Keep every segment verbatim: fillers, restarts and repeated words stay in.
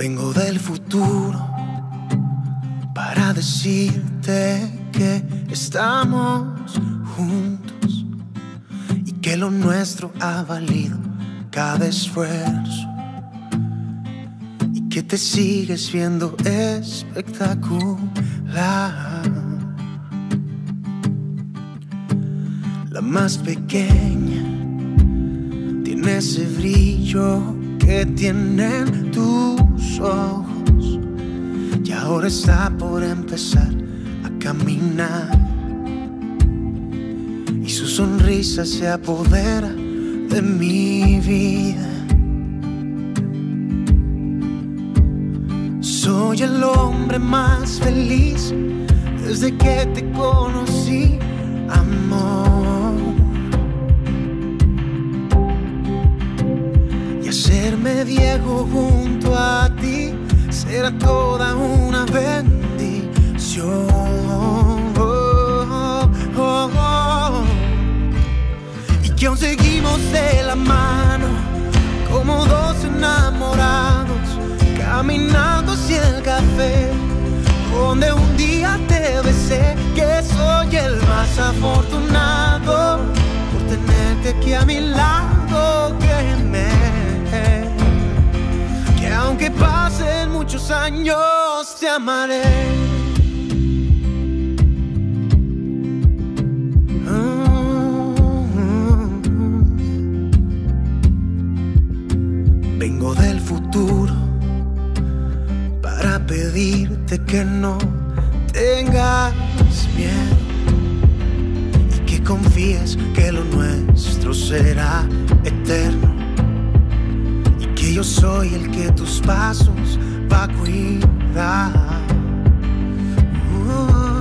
Vengo del futuro para decirte que estamos juntos y que lo nuestro ha valido cada esfuerzo y que te sigues viendo espectacular. La más pequeña tiene ese brillo que tienen tus ojos y ahora está por empezar a caminar y su sonrisa se apodera de mi vida. Soy el hombre más feliz desde que te conocí, amor. Y hacerme viejo junto a ti será toda una bendición. Oh, oh, oh. Y que aún seguimos de la mano como dos enamorados, caminando hacia el café donde un día te besé. Que soy el más afortunado por tenerte aquí a mi lado. Que me que aunque pasen muchos años te amaré. Vengo del futuro para pedirte que no tengas miedo y que confíes que lo nuestro será eterno y que yo soy el que tus pasos va a cuidar. Uh,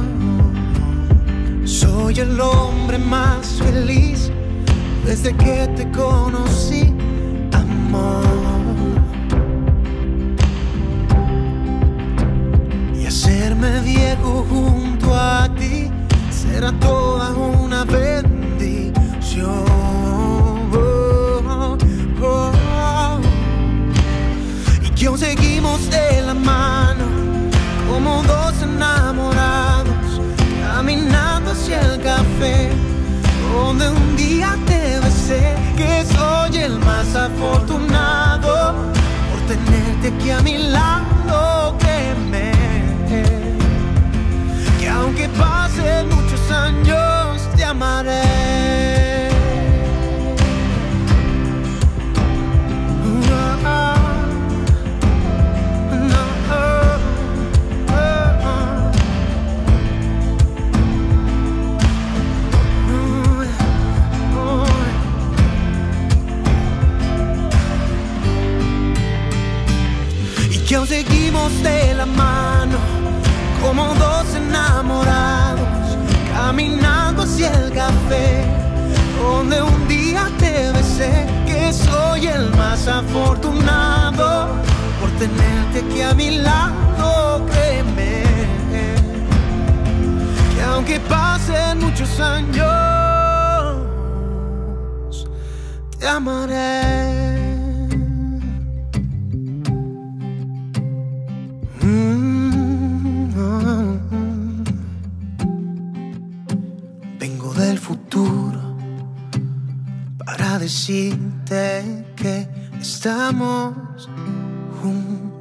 soy el hombre más feliz desde que te conocí, amor. Hacerme viejo junto a ti será toda una bendición. Oh, oh, oh. Y que aún seguimos de la mano como dos enamorados, caminando hacia el café donde un día te besé. Que soy el más afortunado por tenerte aquí a mi lado. Que me que aunque pasen muchos años te amaré. Y que aún seguimos de la mano como dos enamorados, caminando hacia el café donde un día te besé. Que soy el más afortunado por tenerte aquí a mi lado. Créeme que aunque pasen muchos años te amaré. Del futuro para decirte que estamos juntos.